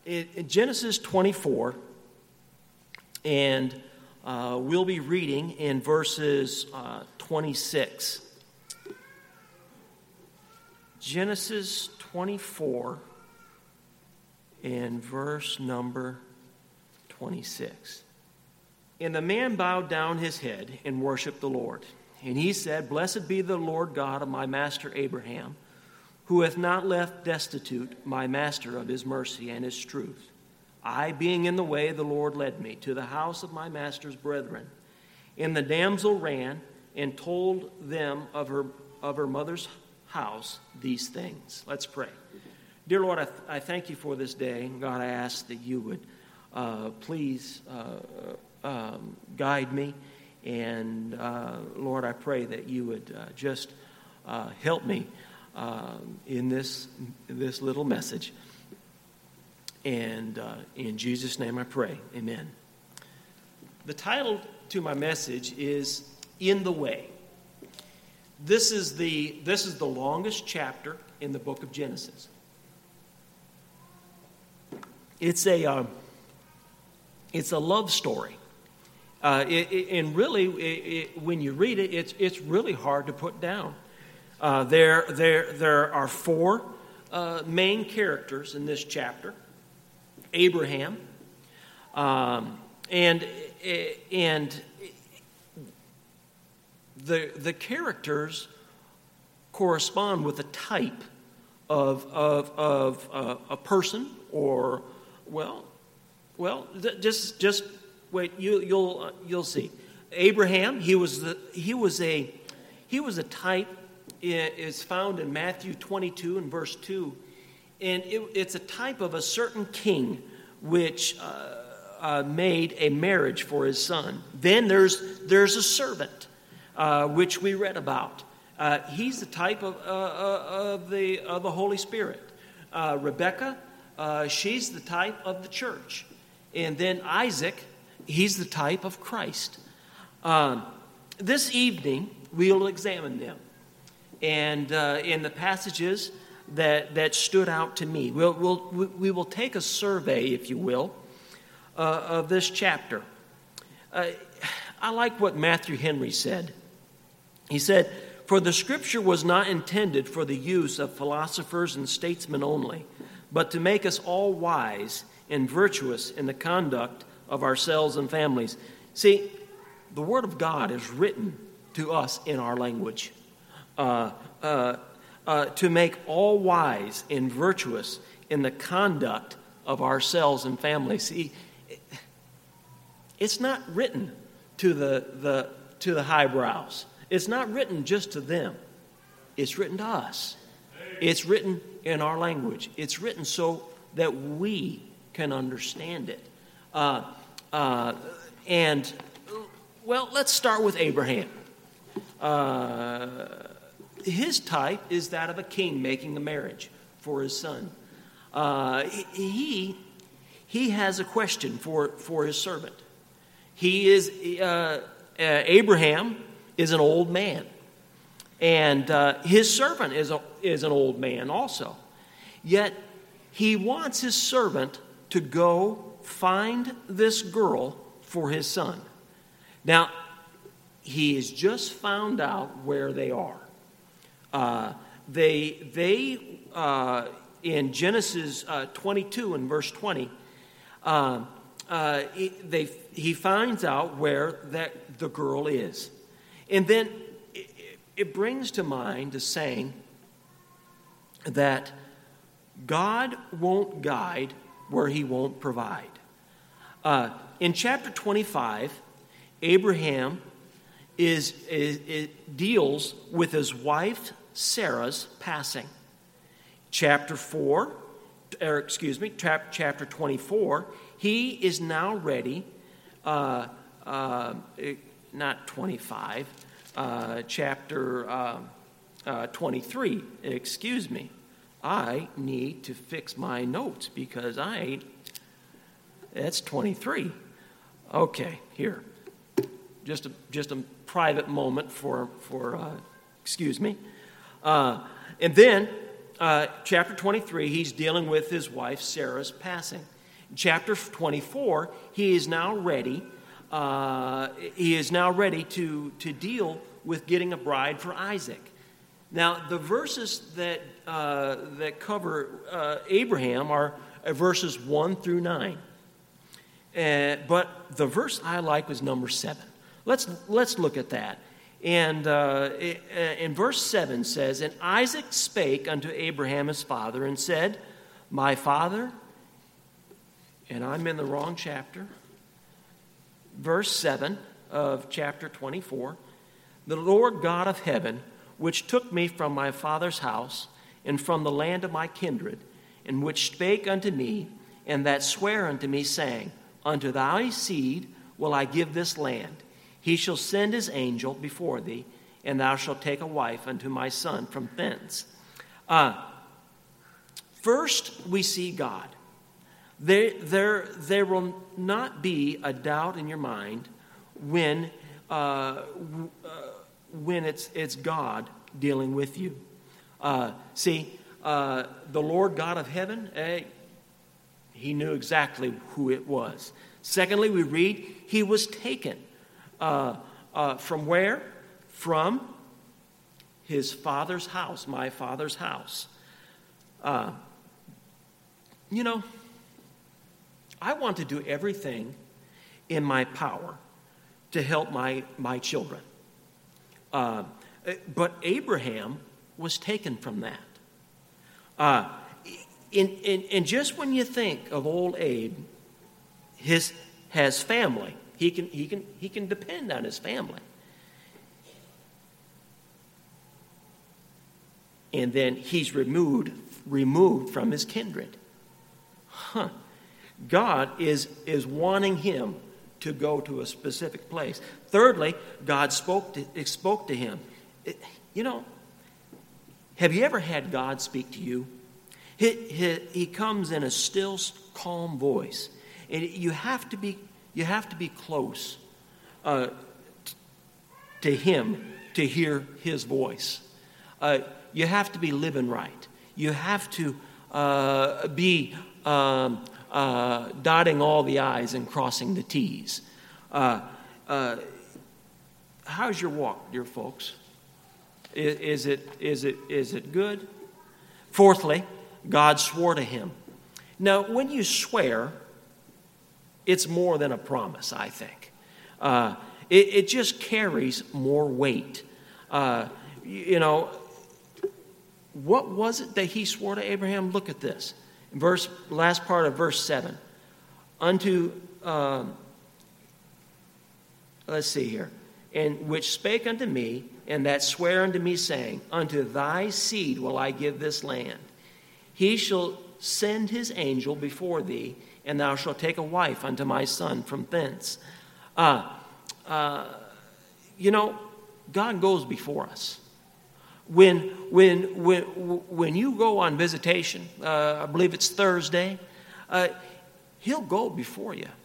in Genesis 24, and we'll be reading in verses 26. Genesis 24 and verse number 26. And the man bowed down his head and worshiped the Lord. And he said, Blessed be the Lord God of my master Abraham, who hath not left destitute my master of his mercy and his truth. I, being in the way, the Lord led me to the house of my master's brethren. And the damsel ran and told them of her mother's house these things. Let's pray. Dear Lord, I thank you for this day. God, I ask that you would please guide me. And Lord, I pray that you would just help me in this little message. And in Jesus' name I pray. Amen. The title to my message is In the Way. This is the longest chapter in the book of Genesis. It's a love story. And really, when you read it, it's really hard to put down. There are four main characters in this chapter: Abraham, and the characters correspond with a type of a person, or just wait. You'll see. Abraham, he was a type. Is found in Matthew 22 and verse 2, and it's a type of a certain king which made a marriage for his son. Then there's a servant which we read about. He's the type of the Holy Spirit. Rebecca, she's the type of the church, and then Isaac, he's the type of Christ. This evening we'll examine them. And in the passages that stood out to me, we will take a survey, if you will, of this chapter. I like what Matthew Henry said. He said, For the Scripture was not intended for the use of philosophers and statesmen only, but to make us all wise and virtuous in the conduct of ourselves and families. See, the Word of God is written to us in our language. To make all wise and virtuous in the conduct of ourselves and families. See, it's not written to the highbrows. It's not written just to them. It's written to us. It's written in our language. It's written so that we can understand it. Let's start with Abraham. His type is that of a king making a marriage for his son. He has a question for his servant. Abraham is an old man, and his servant is an old man also. Yet he wants his servant to go find this girl for his son. Now, he has just found out where they are. In Genesis 22 and verse 20, he finds out where the girl is. And then it brings to mind a saying that God won't guide where he won't provide. In chapter 25, Abraham deals with his wife Sarah's passing. Chapter 24, he is now ready, not 25, chapter 23, excuse me. I need to fix my notes because that's 23. Okay, here. Just a private moment for excuse me. And then chapter 23, he's dealing with his wife Sarah's passing. In chapter 24, he is now ready. To deal with getting a bride for Isaac. Now, the verses that cover Abraham are verses 1 through 9. But the verse I like was number 7. Let's look at that. And in verse 7 says, "And Isaac spake unto Abraham his father, and said, My father," and I'm in the wrong chapter, verse 7 of chapter 24, "The Lord God of heaven, which took me from my father's house, and from the land of my kindred, and which spake unto me, and that sware unto me, saying, Unto thy seed will I give this land. He shall send his angel before thee, and thou shalt take a wife unto my son from thence." First, we see God. There will not be a doubt in your mind when it's God dealing with you. The Lord God of heaven, he knew exactly who it was. Secondly, we read, he was taken. From where? From his father's house, my father's house. I want to do everything in my power to help my children. But Abraham was taken from that. And just when you think of old Abe, has family, he can depend on his family. And then he's removed from his kindred. God is wanting him to go to a specific place. Thirdly, God spoke to him. Have you ever had God speak to you? He comes in a still, calm voice, and you have to be close to him to hear his voice. You have to be living right. You have to be dotting all the I's and crossing the T's. How's your walk, dear folks? Is it good? Fourthly, God swore to him. Now, when you swear, it's more than a promise, I think. It just carries more weight. What was it that he swore to Abraham? Look at this. Last part of verse 7. Let's see here. "And which spake unto me, and that sware unto me, saying, Unto thy seed will I give this land. He shall send his angel before thee, and thou shalt take a wife unto my son from thence." God goes before us. When you go on visitation, I believe it's Thursday, he'll go before you.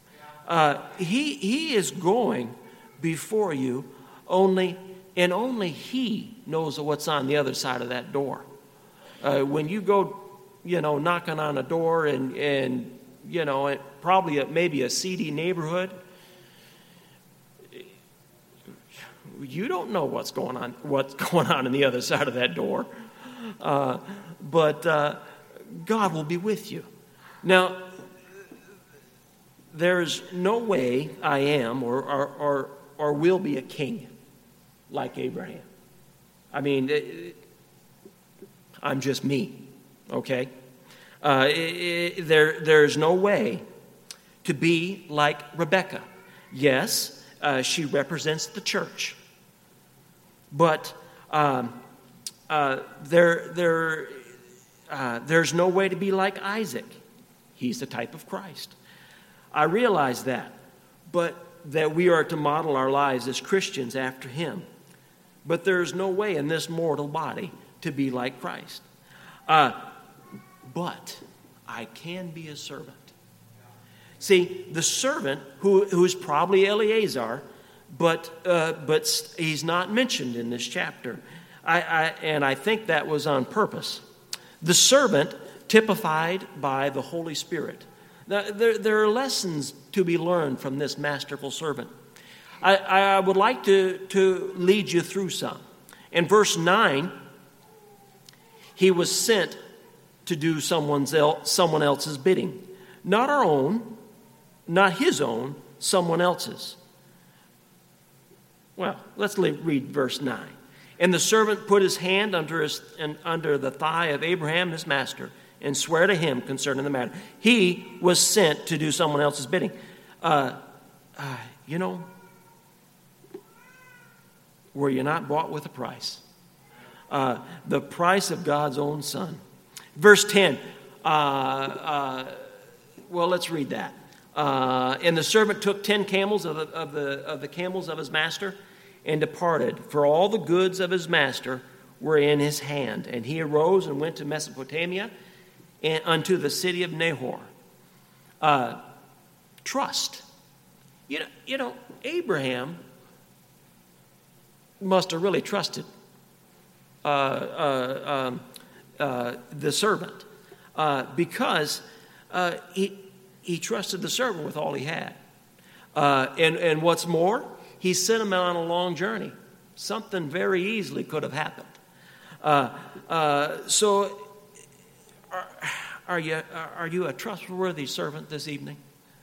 He is going before you, only he knows what's on the other side of that door. When you go, knocking on a door and probably maybe a seedy neighborhood, you don't know what's going on on the other side of that door. But God will be with you. Now, there's no way I am or will be a king like Abraham. I mean, I'm just me, okay? There's no way to be like Rebekah. Yes, she represents the church. But there's no way to be like Isaac. He's the type of Christ. I realize that, but that we are to model our lives as Christians after him. But there's no way in this mortal body to be like Christ. But I can be a servant. See, the servant who's probably Eleazar, but he's not mentioned in this chapter. I think that was on purpose. The servant typified by the Holy Spirit. Now, there are lessons to be learned from this masterful servant. I would like to lead you through some. In verse 9, he was sent to do someone else's bidding. Not our own, not his own, someone else's. Well, let's read verse 9. And the servant put his hand under the thigh of Abraham, his master, and swear to him concerning the matter. He was sent to do someone else's bidding. Were you not bought with a price? The price of God's own Son. Verse 10. Well, let's read that. And the servant took 10 camels of the camels of his master and departed, for all the goods of his master were in his hand. And he arose and went to Mesopotamia and unto the city of Nahor. Trust. You know, Abraham must have really trusted the servant because he trusted the servant with all he had. And what's more, he sent him on a long journey. Something very easily could have happened. So, are you a trustworthy servant this evening?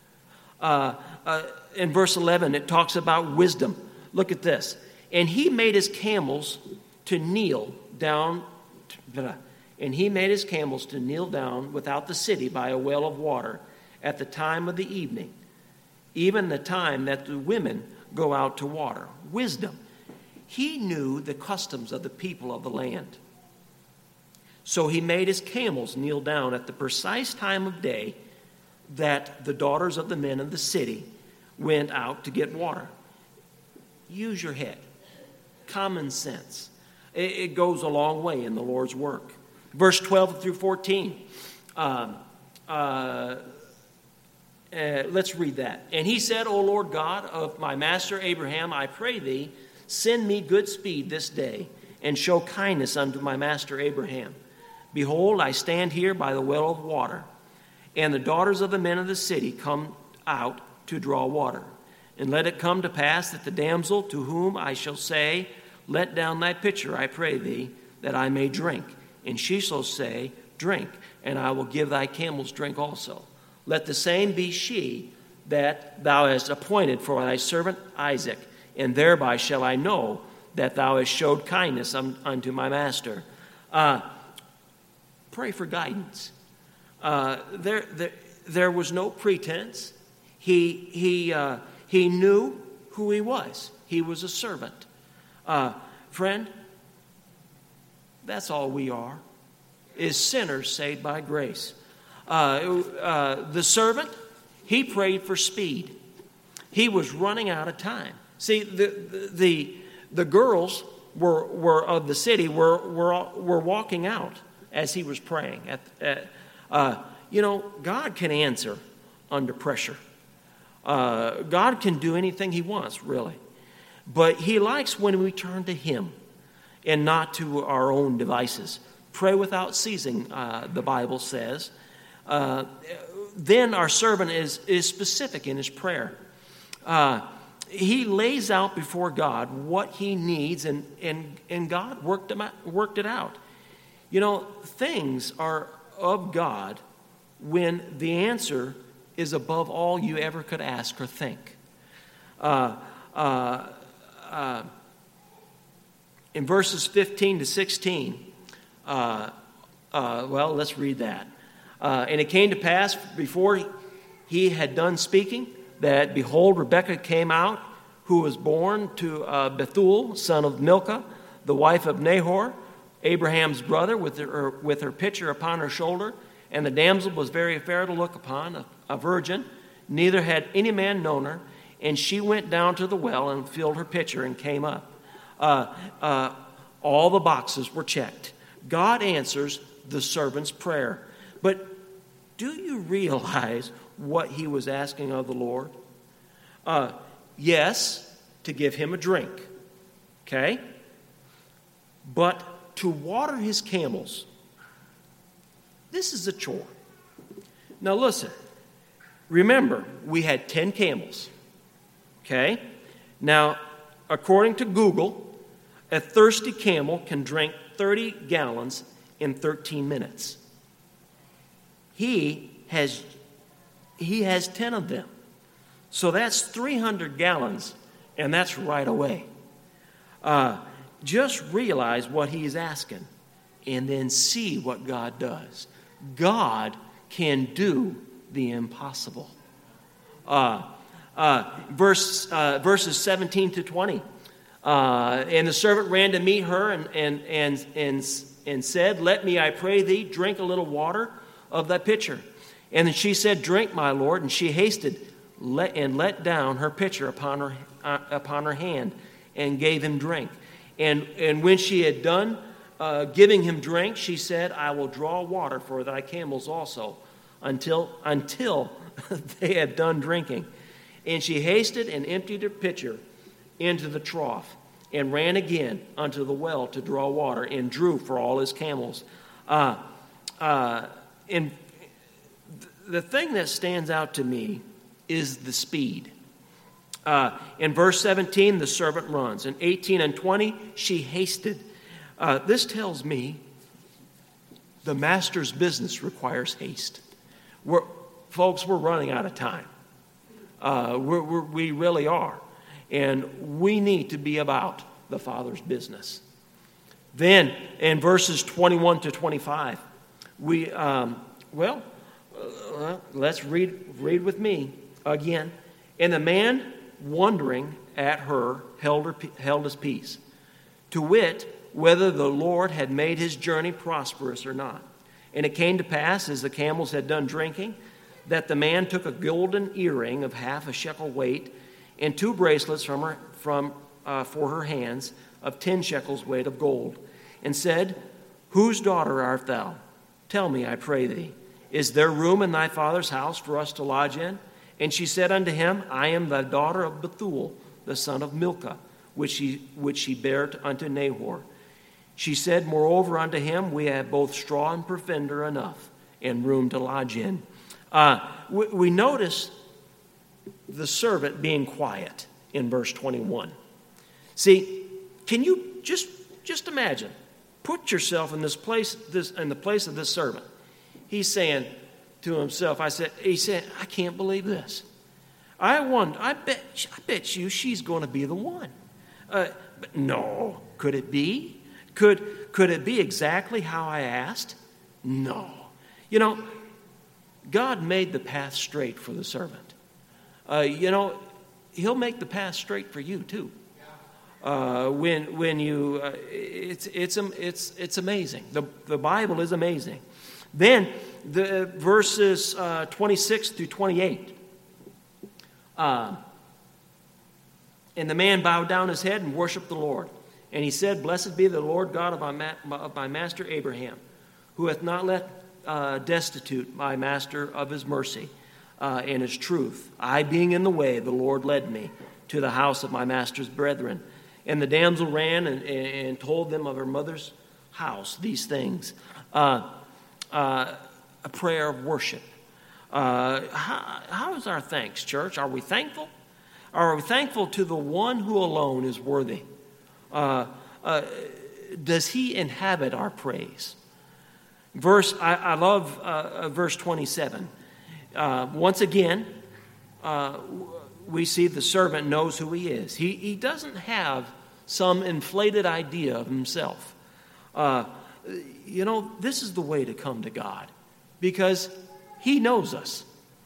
In verse 11, it talks about wisdom. Look at this. And he made his camels to kneel down. And he made his camels to kneel down without the city by a well of water at the time of the evening, even the time that the women go out to water. Wisdom. He knew the customs of the people of the land. So he made his camels kneel down at the precise time of day that the daughters of the men of the city went out to get water. Use your head. Common sense. It goes a long way in the Lord's work. Verse 12 through 14. Let's read that. And he said, O Lord God of my master Abraham, I pray thee, send me good speed this day, and show kindness unto my master Abraham. Behold, I stand here by the well of water, and the daughters of the men of the city come out to draw water. And let it come to pass that the damsel to whom I shall say, Let down thy pitcher, I pray thee, that I may drink. And she shall say, Drink, and I will give thy camels drink also. Let the same be she that thou hast appointed for thy servant Isaac, and thereby shall I know that thou hast showed kindness unto my master. Pray for guidance. There was no pretense. He knew who he was. He was a servant. Friend, that's all we are, is sinners saved by grace. The servant, he prayed for speed. He was running out of time. See, the girls were of the city were walking out as he was praying. God can answer under pressure. God can do anything he wants, really. But he likes when we turn to him and not to our own devices. Pray without ceasing, the Bible says. Then our servant is specific in his prayer. He lays out before God what he needs, and God worked it out. You know, things are of God when the answer is above all you ever could ask or think. In verses 15 to 16, let's read that. And it came to pass before he had done speaking that, behold, Rebekah came out, who was born to Bethuel, son of Milcah, the wife of Nahor, Abraham's brother, with her pitcher upon her shoulder. And the damsel was very fair to look upon, a virgin. Neither had any man known her. And she went down to the well and filled her pitcher and came up. All the boxes were checked. God answers the servant's prayer. But do you realize what he was asking of the Lord? Yes, to give him a drink. Okay? But to water his camels This is a chore. Now listen, remember, we had 10 camels. Okay? Now, according to Google, a thirsty camel can drink 30 gallons in 13 minutes. He has 10 of them. So that's 300 gallons, and that's right away. Just realize what he's asking, and then see what God does. God can do the impossible. Verses 17 to 20. And the servant ran to meet her and said, "Let me, I pray thee, drink a little water of thy pitcher." And then she said, "Drink, my lord." And she hasted and let down her pitcher upon her hand and gave him drink. And when she had done giving him drink, she said, "I will draw water for thy camels also, until they have done drinking." And she hasted and emptied her pitcher into the trough, and ran again unto the well to draw water, and drew for all his camels. And the thing that stands out to me is the speed. In verse 17, the servant runs. In 18 and 20, she hasted. This tells me the master's business requires haste. Folks, we're running out of time. We really are. And we need to be about the Father's business. Then, in verses 21 to 25, let's read with me again. "And the man, wondering at her, held his peace, to wit, whether the Lord had made his journey prosperous or not. And it came to pass, as the camels had done drinking, that the man took a golden earring of half a shekel weight, and 2 bracelets for her hands of 10 shekels weight of gold, and said, Whose daughter art thou? Tell me, I pray thee, is there room in thy father's house for us to lodge in? And she said unto him, I am the daughter of Bethuel, the son of Milcah, which she bare unto Nahor. She said, moreover unto him, we have both straw and provender enough, and room to lodge in. We notice the servant being quiet in verse 21. See, can you just imagine? Put yourself in this place, in the place of this servant. He's saying to himself, he said, I can't believe this. I bet you she's going to be the one. But no, could it be? Could it be exactly how I asked? No. You know, God made the path straight for the servant. He'll make the path straight for you too. When you, it's amazing. The Bible is amazing. Then the verses 26 through 28. And the man bowed down his head and worshiped the Lord. And he said, Blessed be the Lord God of my master Abraham, who hath not left destitute my master of his mercy and his truth. I being in the way, the Lord led me to the house of my master's brethren. And the damsel ran and told them of her mother's house these things. A prayer of worship. How is our thanks, church? Are we thankful? Are we thankful to the one who alone is worthy? Does he inhabit our praise? I love verse 27. Once again, we see the servant knows who he is. He doesn't have some inflated idea of himself. This is the way to come to God, because he knows us.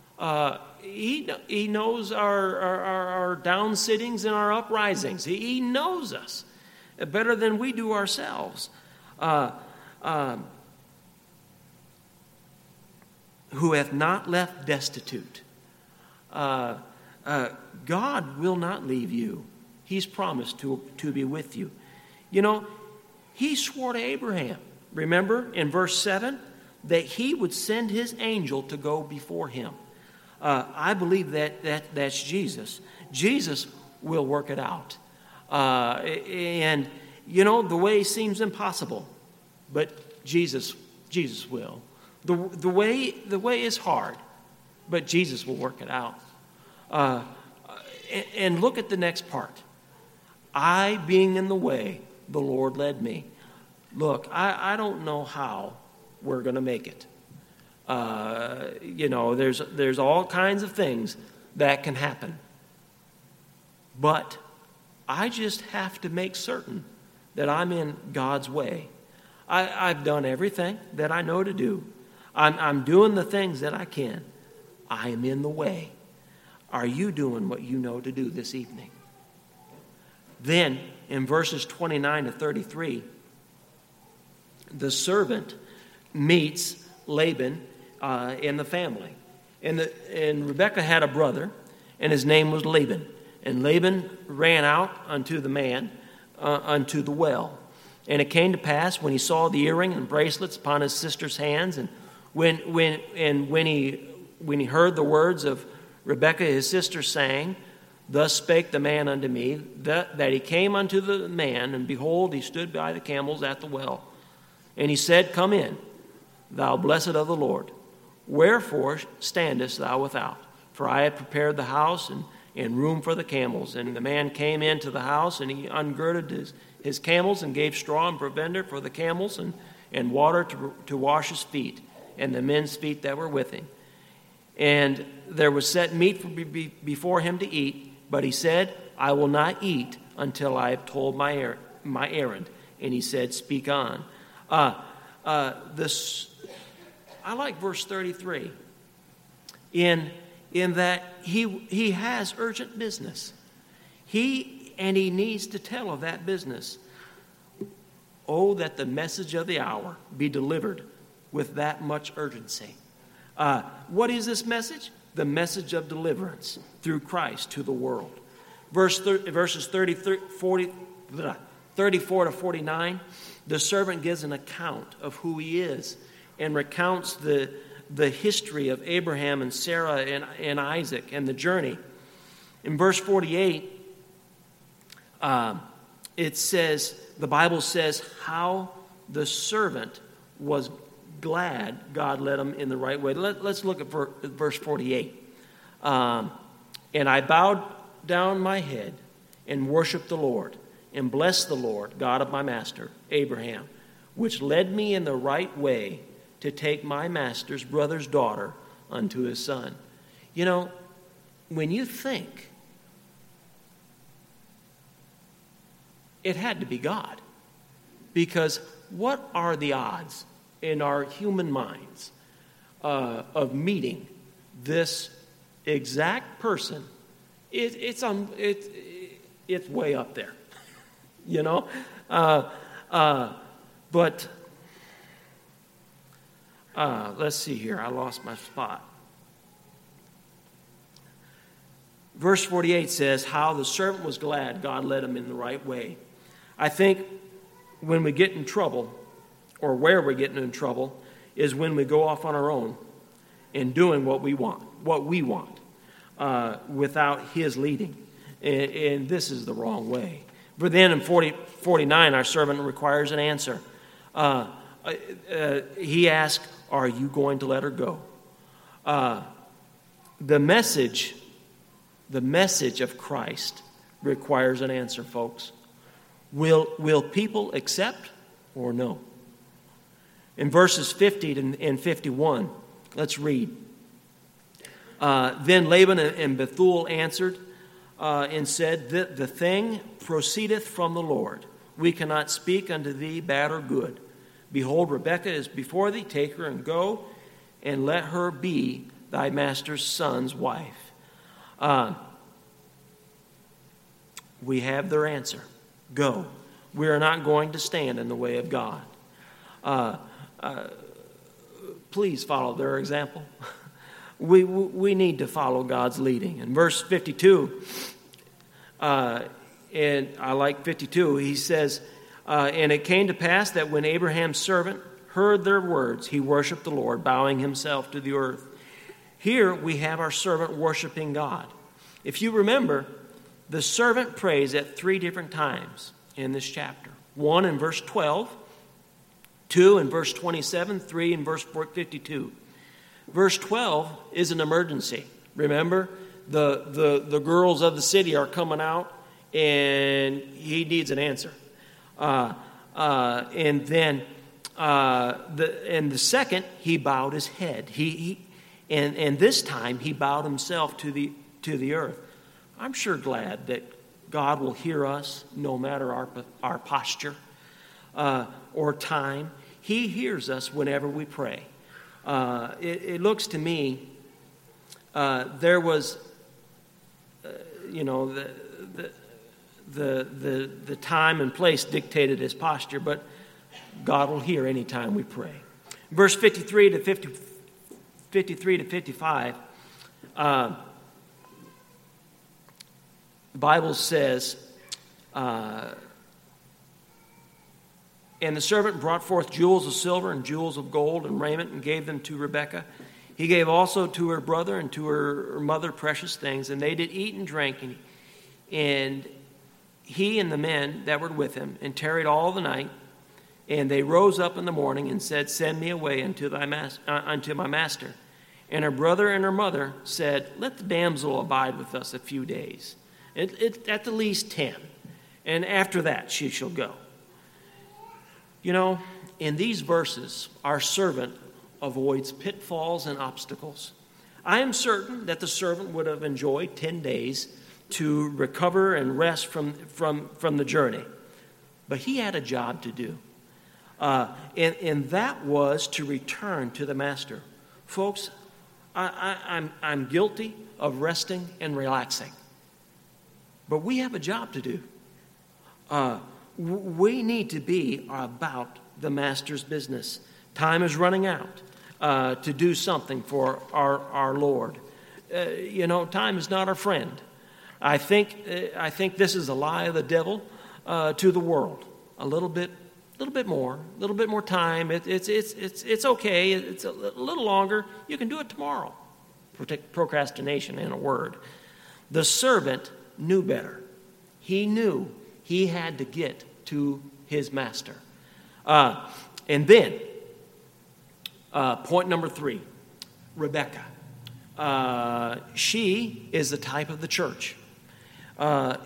He knows our downsittings and our uprisings. He knows us better than we do ourselves. Who hath not left destitute. God will not leave you. He's promised to be with you. He swore to Abraham, remember in verse 7, that he would send his angel to go before him. I believe that's Jesus. Jesus will work it out. And the way seems impossible, but Jesus will. The way is hard, but Jesus will work it out. And look at the next part. I, being in the way, the Lord led me. Look, I don't know how we're going to make it. There's all kinds of things that can happen. But I just have to make certain that I'm in God's way. I've done everything that I know to do. I'm doing the things that I can. I am in the way. Are you doing what you know to do this evening? Then, in verses 29 to 33, the servant meets Laban and the family. And Rebekah had a brother, and his name was Laban. And Laban ran out unto the man, unto the well. And it came to pass, when he saw the earring and bracelets upon his sister's hands, and when he heard the words of Rebekah his sister saying, Thus spake the man unto me, that he came unto the man, and behold, he stood by the camels at the well. And he said, Come in, thou blessed of the Lord. Wherefore standest thou without? For I have prepared the house and room for the camels. And the man came into the house, and he ungirded his camels, and gave straw and provender for the camels, and water to wash his feet, and the men's feet that were with him. And there was set meat before him to eat, but he said, I will not eat until I have told my errand. And he said, Speak on. I like verse 33 in that he has urgent business. He needs to tell of that business. Oh, that the message of the hour be delivered with that much urgency. What is this message? The message of deliverance through Christ to the world. Verses 34 to 49, the servant gives an account of who he is and recounts the history of Abraham and Sarah and Isaac and the journey. In verse 48, it says, the Bible says how the servant was glad God led him in the right way. Let's look at verse 48. And I bowed down my head and worshiped the Lord and blessed the Lord, God of my master, Abraham, which led me in the right way to take my master's brother's daughter unto his son. You know, when you think, it had to be God. Because what are the odds in our human minds of meeting this exact person? It's way up there, you know. But let's see here. I lost my spot. Verse 48 says, how the servant was glad God led him in the right way. I think when we get in trouble, or where we're getting in trouble, is when we go off on our own and doing what we want, without his leading. And this is the wrong way. But then in 49, our servant requires an answer. He asked, are you going to let her go? The message of Christ requires an answer, folks. Will people accept or no? In verses 50 and 51, let's read. Then Laban and Bethuel answered and said, the thing proceedeth from the Lord. We cannot speak unto thee bad or good. Behold, Rebekah is before thee. Take her and go, and let her be thy master's son's wife. We have their answer. Go. We are not going to stand in the way of God. Please follow their example. We need to follow God's leading. In verse 52, and I like 52, he says, and it came to pass that when Abraham's servant heard their words, he worshiped the Lord, bowing himself to the earth. Here we have our servant worshiping God. If you remember, the servant prays at 3 different times in this chapter. One in verse 12, 2 in verse 27, 3 in verse 52. Verse 12 is an emergency. Remember, the girls of the city are coming out, and he needs an answer. And then the second, he bowed his head. And this time he bowed himself to the earth. I'm sure glad that God will hear us no matter our posture or time. He hears us whenever we pray. It looks to me there was, the time and place dictated his posture, but God will hear any time we pray. Verse 53 to 55, the Bible says, and the servant brought forth jewels of silver and jewels of gold and raiment and gave them to Rebekah. He gave also to her brother and to her mother precious things, and they did eat and drink, and he and the men that were with him, and tarried all the night. And they rose up in the morning and said, Send me away unto my master. And her brother and her mother said, Let the damsel abide with us a few days, at the least 10, and after that she shall go. In these verses, our servant avoids pitfalls and obstacles. I am certain that the servant would have enjoyed 10 days to recover and rest from the journey. But he had a job to do. And that was to return to the master. Folks, I'm guilty of resting and relaxing. But we have a job to do. We need to be about the master's business. Time is running out to do something for our Lord. Time is not our friend. I think this is a lie of the devil to the world. A little bit more time. It's okay. It's a little longer. You can do it tomorrow. Procrastination, in a word. The servant knew better. He knew he had to get to his master. And then, point number 3, Rebekah. She is the type of the church. A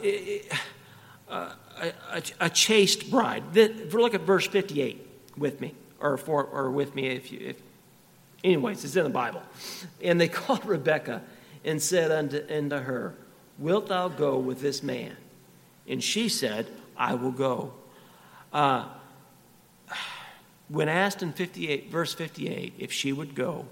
chaste bride. Look at verse 58 with me, or with me if anyways, it's in the Bible. And they called Rebekah and said unto her, Wilt thou go with this man? And she said, I will go. When asked in verse 58 if she would go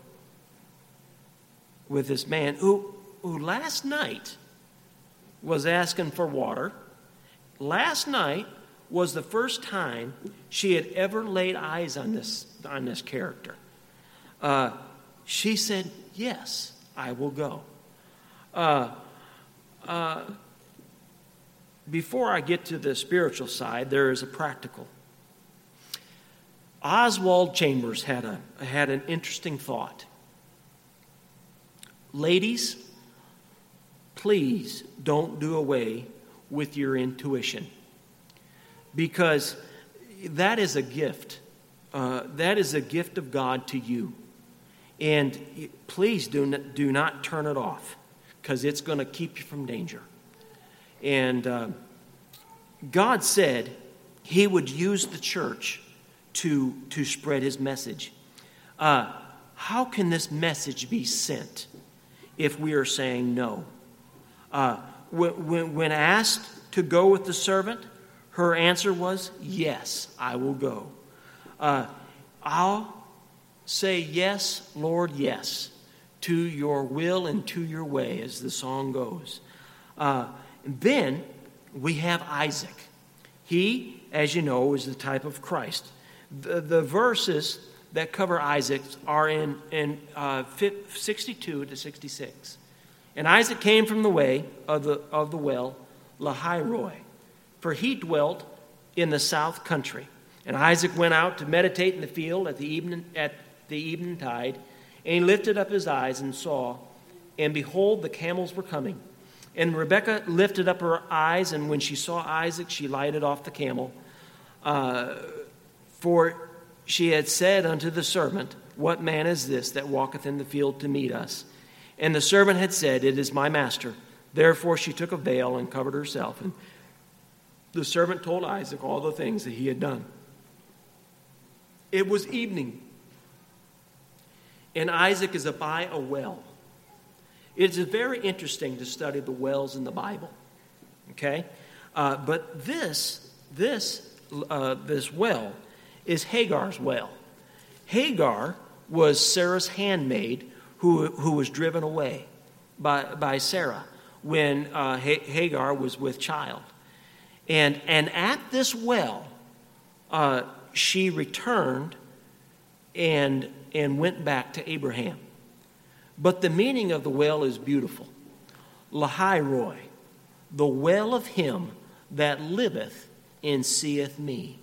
with this man who last night was asking for water, last night was the first time she had ever laid eyes on this character. She said, yes, I will go. Before I get to the spiritual side, there is a practical. Oswald Chambers had an interesting thought. Ladies, please don't do away with your intuition, because that is a gift. That is a gift of God to you. And please do not turn it off, because it's going to keep you from danger. And God said he would use the church to spread his message. How can this message be sent if we are saying no? When asked to go with the servant, her answer was, yes, I will go. I'll say yes, Lord, yes, to your will and to your way, as the song goes. Then we have Isaac. He, as you know, is the type of Christ. The verses that cover Isaac are in 62 to 66. And Isaac came from the way of the well, Lahairoi, for he dwelt in the south country. And Isaac went out to meditate in the field at the evening tide, and he lifted up his eyes and saw, and behold, the camels were coming. And Rebekah lifted up her eyes, and when she saw Isaac, she lighted off the camel, for she had said unto the servant, What man is this that walketh in the field to meet us? And the servant had said, It is my master. Therefore she took a veil and covered herself. And the servant told Isaac all the things that he had done. It was evening, and Isaac is by a well. It's very interesting to study the wells in the Bible. Okay, but this well is Hagar's well. Hagar was Sarah's handmaid who was driven away by Sarah when Hagar was with child. And at this well, she returned and went back to Abraham. But the meaning of the well is beautiful. Lahairoi, the well of him that liveth and seeth me.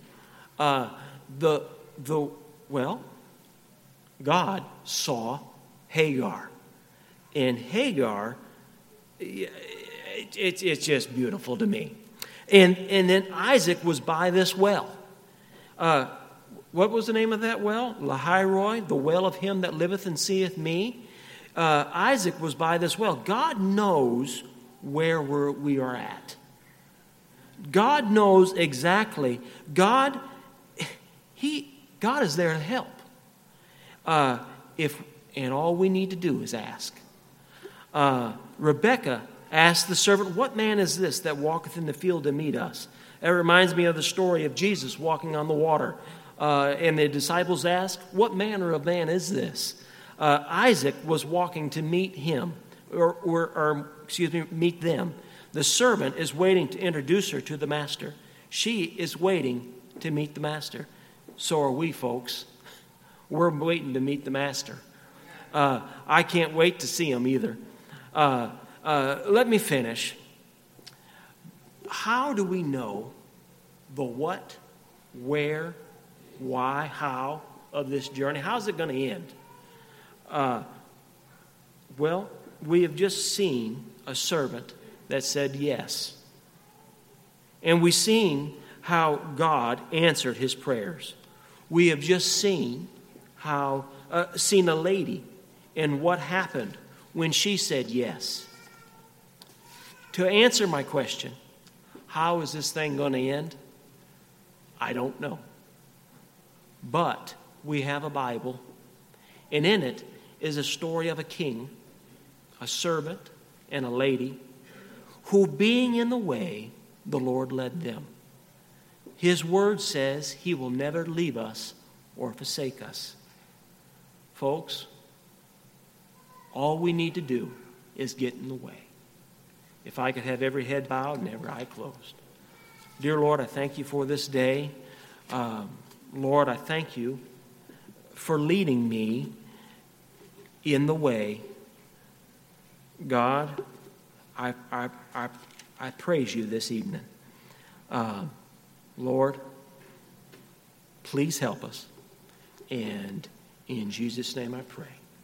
God saw Hagar. And Hagar, it's just beautiful to me. And then Isaac was by this well. What was the name of that well? Lahairoi, the well of him that liveth and seeth me. Isaac was by this well. God knows where we are at. God knows exactly. God is there to help. And all we need to do is ask. Rebekah asked the servant, What man is this that walketh in the field to meet us? That reminds me of the story of Jesus walking on the water. And the disciples asked, What manner of man is this? Isaac was walking to meet him, meet them. The servant is waiting to introduce her to the master. She is waiting to meet the master. So are we, folks. We're waiting to meet the master. I can't wait to see him either. Let me finish. How do we know the what, where, why, how of this journey? How's it going to end? Well, we have just seen a servant that said yes. And we've seen how God answered his prayers. We have just seen seen a lady and what happened when she said yes. To answer my question, how is this thing going to end? I don't know. But we have a Bible, and in it is a story of a king, a servant, and a lady who, being in the way, the Lord led them. His word says he will never leave us or forsake us. Folks, all we need to do is get in the way. If I could have every head bowed and every eye closed. Dear Lord, I thank you for this day. Lord, I thank you for leading me in the way. God, I praise you this evening. Lord, please help us. And in Jesus' name I pray.